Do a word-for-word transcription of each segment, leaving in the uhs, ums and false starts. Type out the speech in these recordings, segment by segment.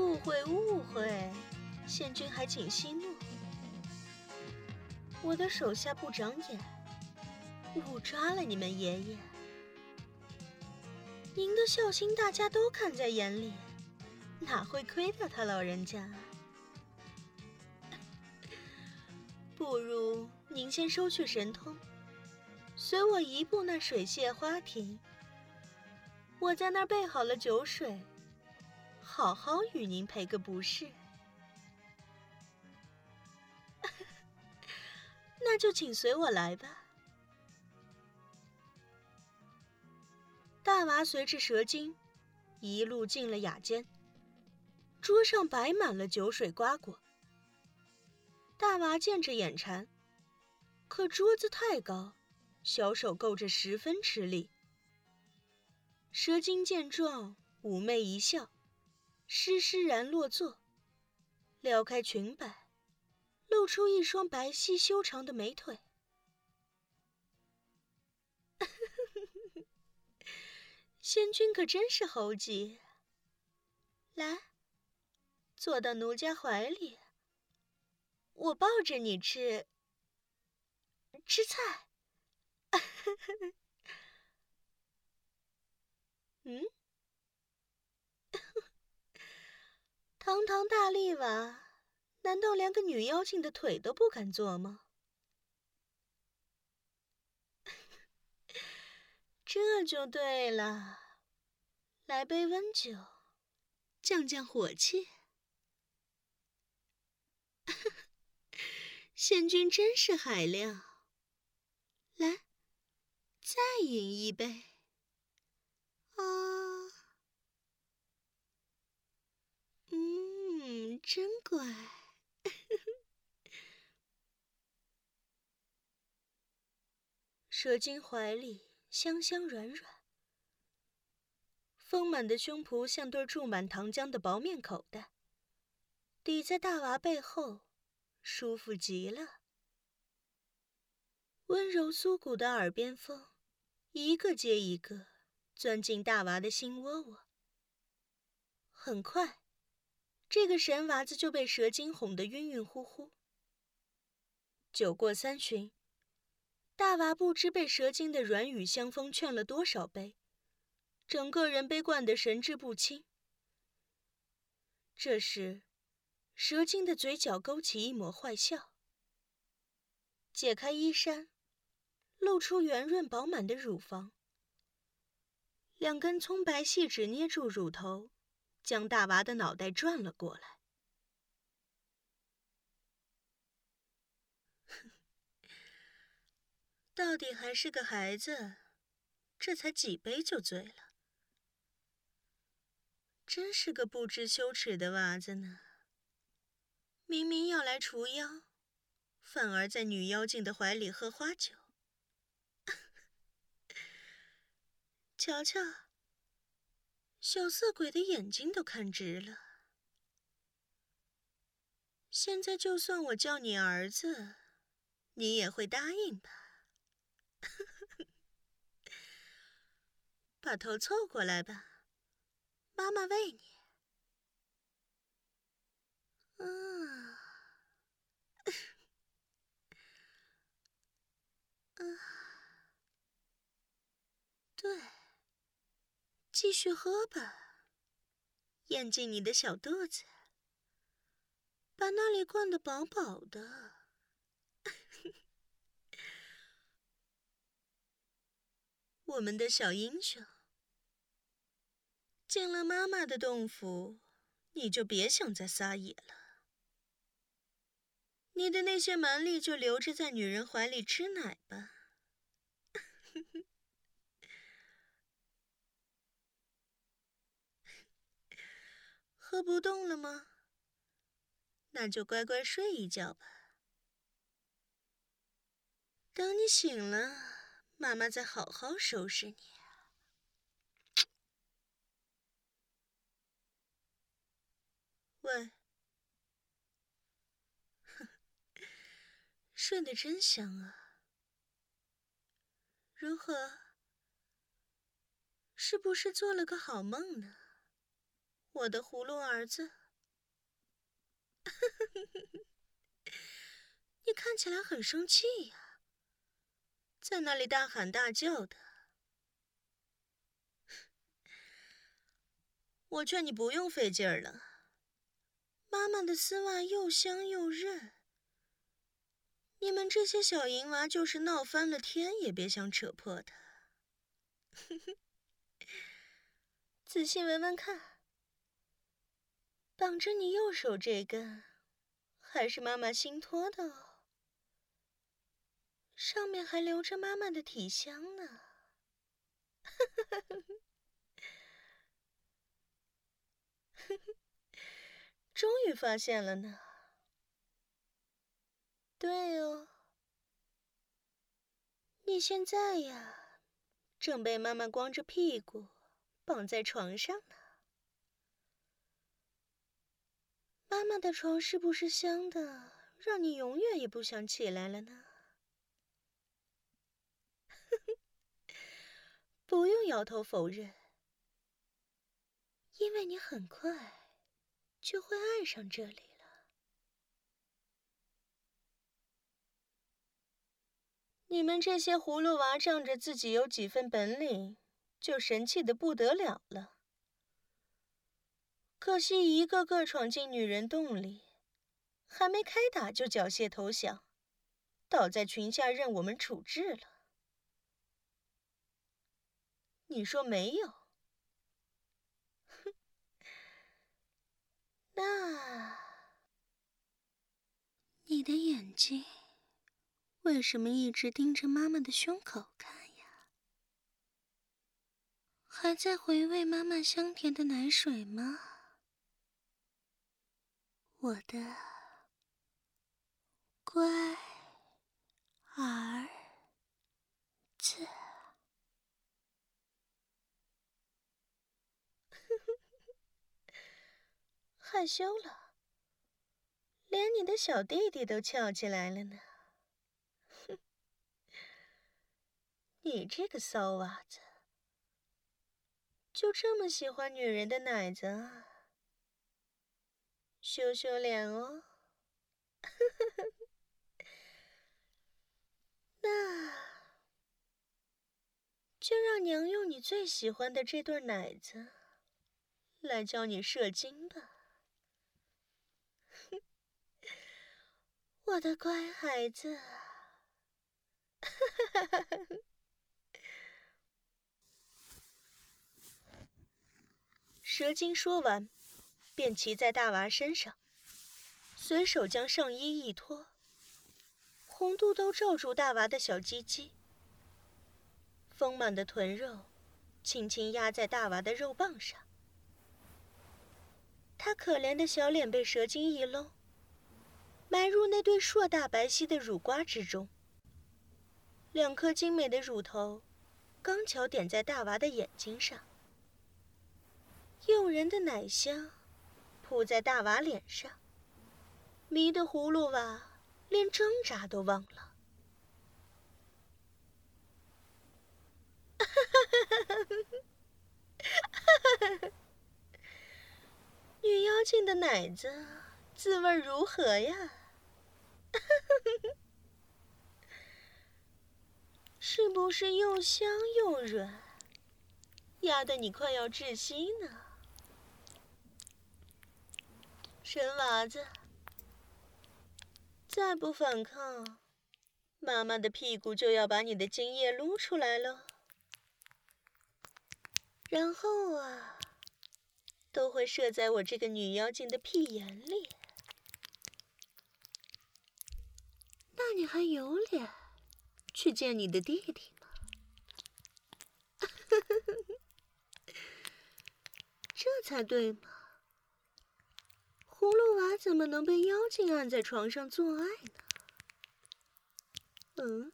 误会误会，宪君还请息怒。我的手下不长眼，误抓了你们爷爷。您的孝心大家都看在眼里，哪会亏待他老人家？不如您先收去神通，随我移步那水榭花亭。我在那儿备好了酒水，好好与您赔个不是。那就请随我来吧。大娃随着蛇精一路进了雅间，桌上摆满了酒水瓜果。大娃见着眼馋，可桌子太高，小手够着十分吃力。蛇精见状，妩媚一笑，施施然落座，撩开裙摆，露出一双白皙修长的美腿。仙君可真是猴急，来，坐到奴家怀里，我抱着你吃吃菜。嗯，堂堂大力娃，难道连个女妖精的腿都不敢坐吗？这就对了，来杯温酒，降降火气。仙君真是海量，来，再饮一杯。啊，嗯，真乖。蛇精怀里香香软软，丰满的胸脯像对注满糖浆的薄面口袋，抵在大娃背后，舒服极了。温柔酥骨的耳边风，一个接一个钻进大娃的心窝窝。很快，这个神娃子就被蛇精哄得晕晕乎乎。酒过三巡，大娃不知被蛇精的软语香风劝了多少杯，整个人被灌得神志不清。这时，蛇精的嘴角勾起一抹坏笑，解开衣衫，露出圆润饱满的乳房，两根葱白细指捏住乳头，将大娃的脑袋转了过来。到底还是个孩子，这才几杯就醉了。真是个不知羞耻的娃子呢！明明要来除妖，反而在女妖精的怀里喝花酒。瞧瞧，小色鬼的眼睛都看直了。现在就算我叫你儿子，你也会答应吧？把头凑过来吧，妈妈喂你。嗯，嗯，对，继续喝吧，咽进你的小肚子，把那里灌得饱饱的。我们的小英雄，进了妈妈的洞府，你就别想再撒野了。你的那些蛮力就留着在女人怀里吃奶吧。喝不动了吗？那就乖乖睡一觉吧。等你醒了，妈妈再好好收拾你。喂，睡得真香啊。如何？是不是做了个好梦呢？我的葫芦儿子。 你看起来很生气呀，在那里大喊大叫的。我劝你不用费劲儿了，妈妈的丝袜又香又韧。你们这些小淫娃就是闹翻了天也别想扯破它。仔细闻闻看，绑着你右手这根还是妈妈新脱的哦，上面还留着妈妈的体香呢。终于发现了呢。对哦，你现在呀，正被妈妈光着屁股绑在床上呢。妈妈的床是不是香的，让你永远也不想起来了呢？不用摇头否认，因为你很快就会爱上这里了。你们这些葫芦娃仗着自己有几分本领，就神气得不得了了。可惜一个个闯进女人洞里，还没开打就缴械投降，倒在裙下任我们处置了。你说没有？哼，那你的眼睛为什么一直盯着妈妈的胸口看呀？还在回味妈妈香甜的奶水吗？我的乖儿子。害羞了，连你的小弟弟都翘起来了呢。哼，你这个骚娃子，就这么喜欢女人的奶子啊？羞羞脸哦。那就让娘用你最喜欢的这对奶子来教你射精吧。我的乖孩子。蛇精说完，便骑在大娃身上，随手将上衣一脱，红肚兜罩住大娃的小鸡鸡，丰满的臀肉轻轻压在大娃的肉棒上。他可怜的小脸被蛇精一搂，埋入那对硕大白皙的乳瓜之中。两颗精美的乳头刚巧点在大娃的眼睛上，诱人的奶香扑在大娃脸上，迷得葫芦娃连挣扎都忘了。女妖精的奶子滋味如何呀？是不是又香又软，压得你快要窒息呢？神娃子，再不反抗，妈妈的屁股就要把你的精液撸出来了。然后啊，都会射在我这个女妖精的屁眼里。那你还有脸去见你的弟弟吗？这才对嘛！葫芦娃怎么能被妖精按在床上做爱呢？嗯？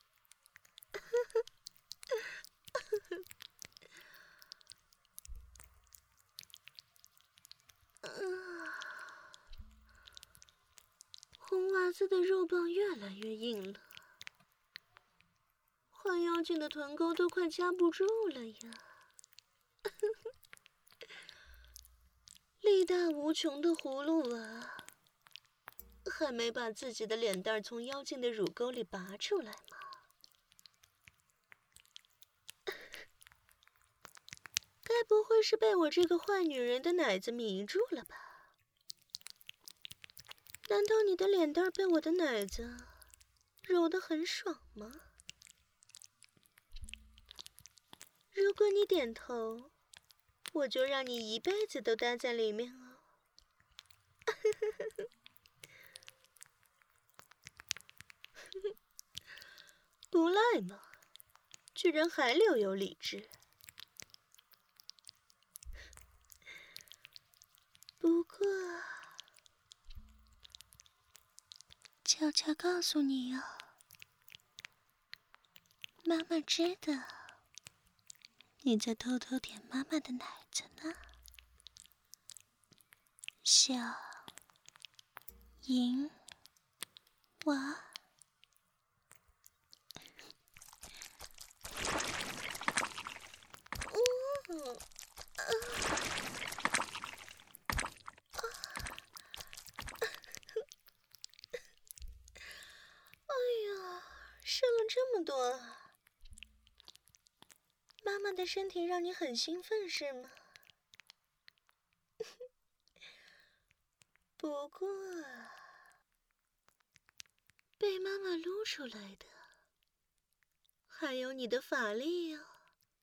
红娃子的肉棒越来越硬了，换妖精的臀沟都快夹不住了呀！力大无穷的葫芦娃还没把自己的脸蛋从妖精的乳沟里拔出来吗？该不会是被我这个坏女人的奶子迷住了吧？难道你的脸蛋被我的奶子揉得很爽吗？如果你点头，我就让你一辈子都待在里面哦。不赖嘛，居然还留有理智。不过，悄悄告诉你哦，妈妈知道你在偷偷舔妈妈的奶子呢，小银娃。嗯啊哎呀，射了这么多啊！妈妈的身体让你很兴奋是吗？不过，被妈妈撸出来的还有你的法力哦，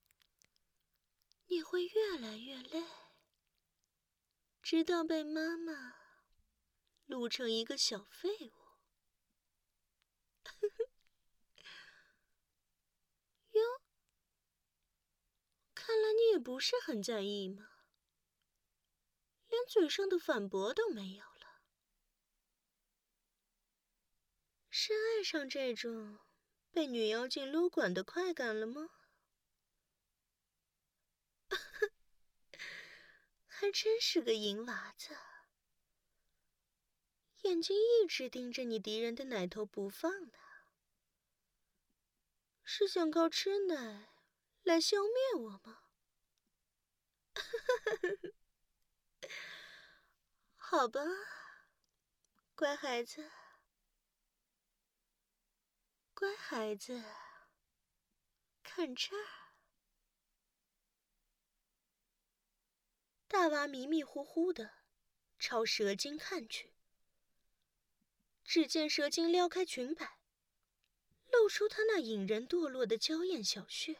你会越来越累，直到被妈妈撸成一个小废物。哟，看来你也不是很在意嘛，连嘴上的反驳都没有了。是爱上这种被女妖精撸管的快感了吗？还真是个淫娃子，眼睛一直盯着你敌人的奶头不放呢。是想靠吃奶来消灭我吗？好吧，乖孩子，乖孩子，看这儿。大娃迷迷糊糊的朝蛇精看去，只见蛇精撩开裙摆，露出她那引人堕落的娇艳小穴，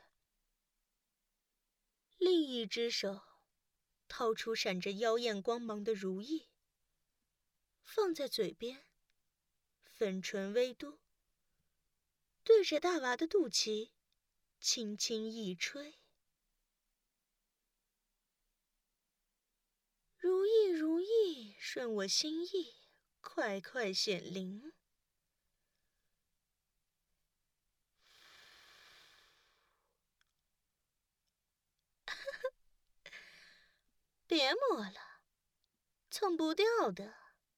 另一只手掏出闪着妖艳光芒的如意，放在嘴边，粉唇微嘟，对着大娃的肚脐轻轻一吹。如意如意，顺我心意，快快显灵。别摸了，蹭不掉的。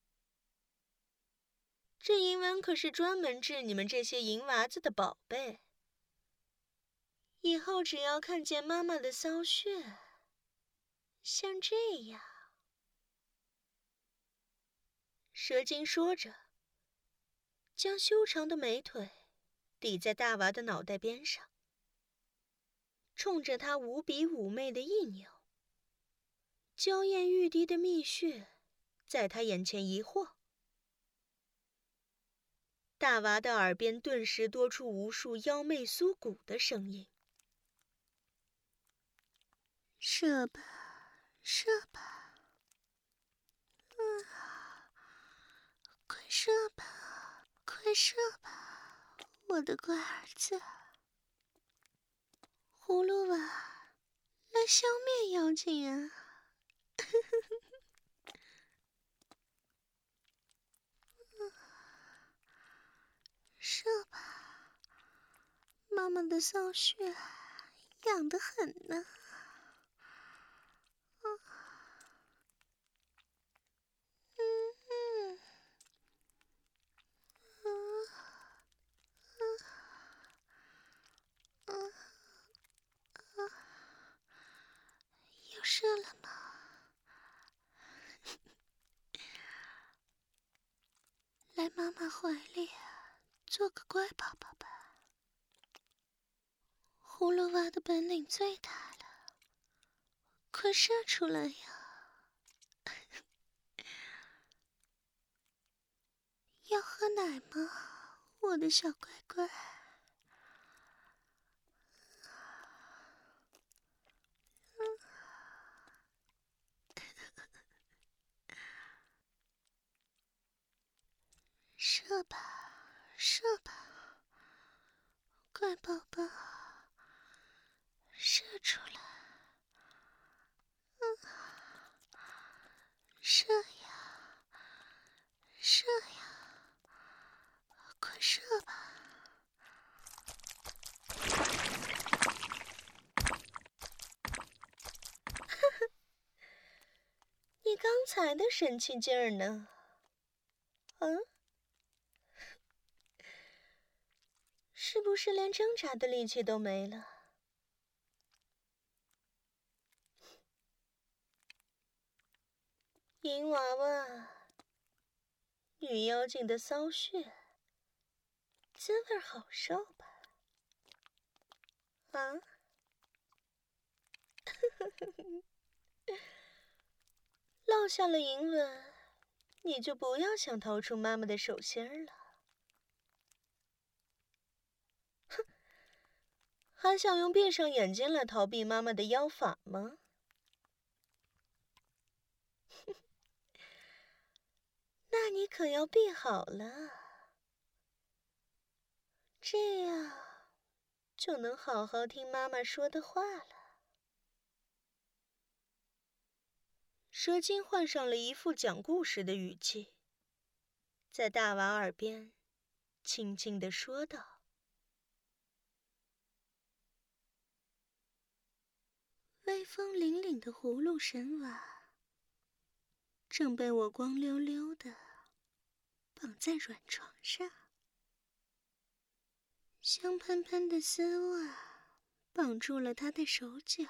这银纹可是专门治你们这些淫娃子的宝贝。以后只要看见妈妈的骚穴，像这样。蛇精说着，将修长的美腿抵在大娃的脑袋边上，冲着他无比妩媚的一扭，娇艳欲滴的蜜穴在他眼前一晃，大娃的耳边顿时多出无数妖媚酥骨的声音。射吧，射吧，嗯，快射吧，快射吧，我的乖儿子。葫芦娃，来消灭妖精啊！射吧，妈妈的骚穴痒得很呢。又射了吗？ 怀里做个乖宝宝吧。葫芦娃的本领最大了，快射出来呀！要喝奶吗，我的小乖乖？射吧，射吧，乖宝宝，射出来！嗯，射呀，射呀，快射吧！你刚才的神气劲儿呢？嗯？是不是连挣扎的力气都没了？银娃娃，女妖精的骚穴，滋味好受吧？啊？落下了银吻，你就不要想逃出妈妈的手心了。哼，还想用闭上眼睛来逃避妈妈的妖法吗？那你可要闭好了，这样就能好好听妈妈说的话了。蛇精换上了一副讲故事的语气，在大娃耳边轻轻地说道：“威风凛凛的葫芦神娃，正被我光溜溜的绑在软床上，香喷喷的丝袜绑住了他的手脚，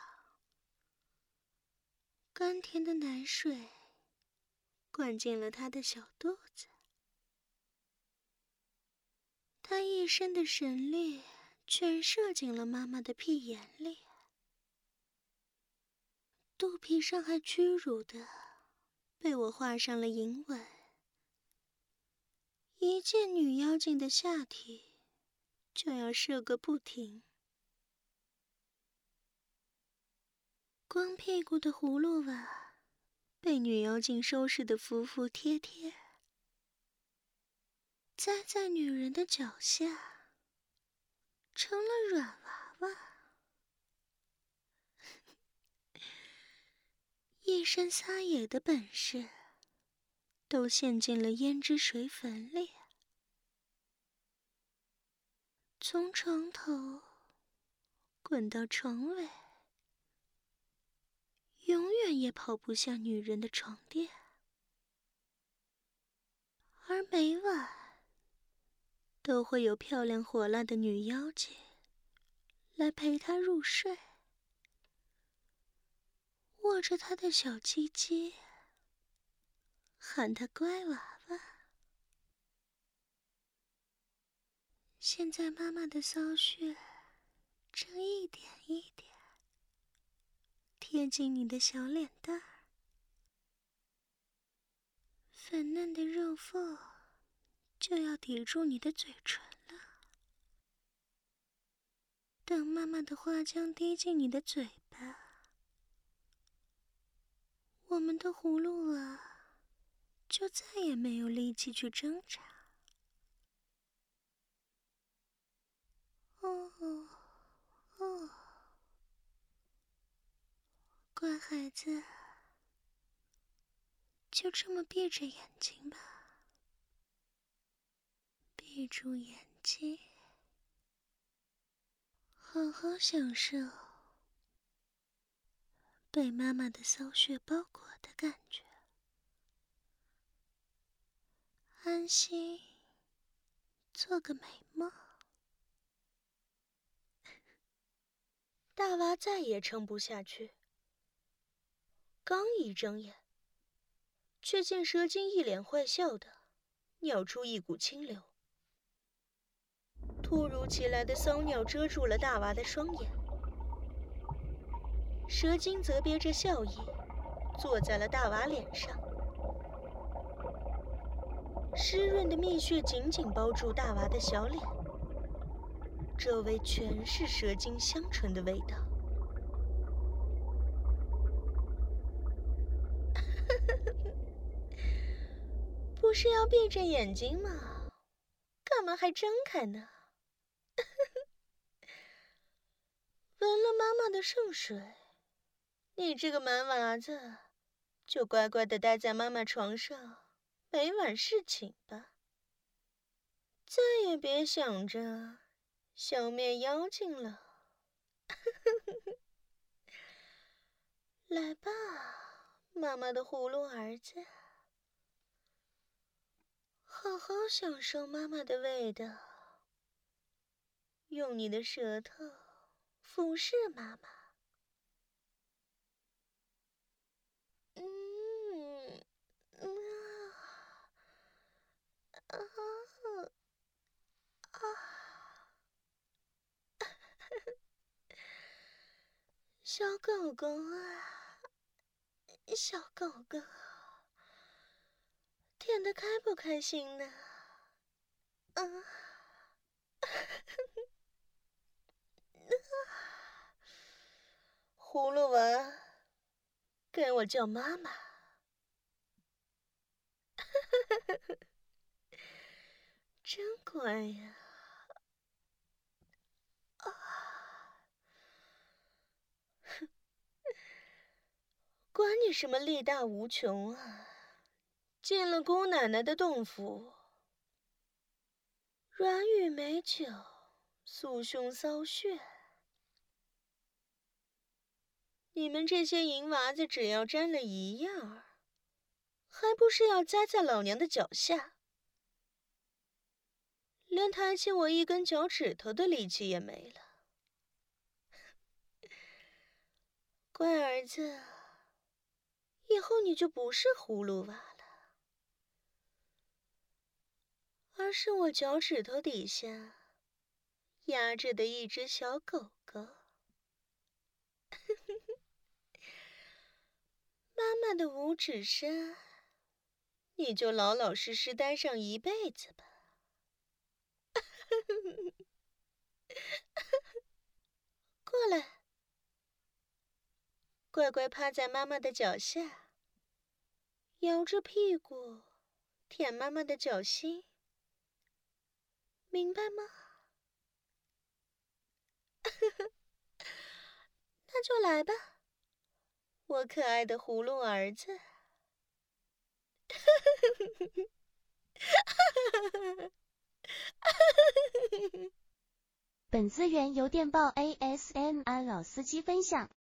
甘甜的奶水灌进了他的小肚子。他一身的神力全射进了妈妈的屁眼里，肚皮上还屈辱的被我画上了银纹。一见女妖精的下体就要射个不停。光屁股的葫芦娃被女妖精收拾得服服帖帖，栽在女人的脚下，成了软娃娃，一身撒野的本事都陷进了胭脂水粉里，从床头滚到床尾，永远也跑不下女人的床垫。而每晚都会有漂亮火辣的女妖精来陪他入睡，握着他的小鸡鸡，喊他乖娃娃。现在妈妈的骚穴正一点一点贴近你的小脸蛋儿，粉嫩的肉缝就要抵住你的嘴唇了。等妈妈的花浆滴进你的嘴巴，我们的葫芦娃就再也没有力气去挣扎。哦哦，乖孩子，就这么闭着眼睛吧，闭住眼睛，好好享受被妈妈的骚穴包裹的感觉，安心做个美梦。大娃再也撑不下去，刚一睁眼，却见蛇精一脸坏笑的尿出一股清流。突如其来的骚尿遮住了大娃的双眼，蛇精则憋着笑意，坐在了大娃脸上。湿润的蜜穴紧紧包住大娃的小脸，周围全是蛇精香醇的味道。不是要闭着眼睛吗？干嘛还睁开呢？闻了妈妈的圣水，你这个蛮娃子，就乖乖地待在妈妈床上，每晚侍寝吧。再也别想着消灭妖精了。来吧，妈妈的葫芦儿子，好好享受妈妈的味道，用你的舌头服侍妈妈。嗯，嗯啊啊啊！小狗狗啊，小狗狗，舔得开不开心呢？啊！葫芦娃，跟我叫妈妈。真乖呀！啊！管你什么力大无穷啊！进了姑奶奶的洞府，软语美酒，酥胸骚穴。你们这些淫娃子，只要沾了一样儿，还不是要栽在老娘的脚下？连抬起我一根脚趾头的力气也没了。乖儿子，以后你就不是葫芦娃了，而是我脚趾头底下压着的一只小狗狗。妈妈的五指山，你就老老实实待上一辈子吧。过来，乖乖趴在妈妈的脚下，摇着屁股舔妈妈的脚心，明白吗？那就来吧，我可爱的葫芦儿子。 本资源由电报 A S M R 老司机分享。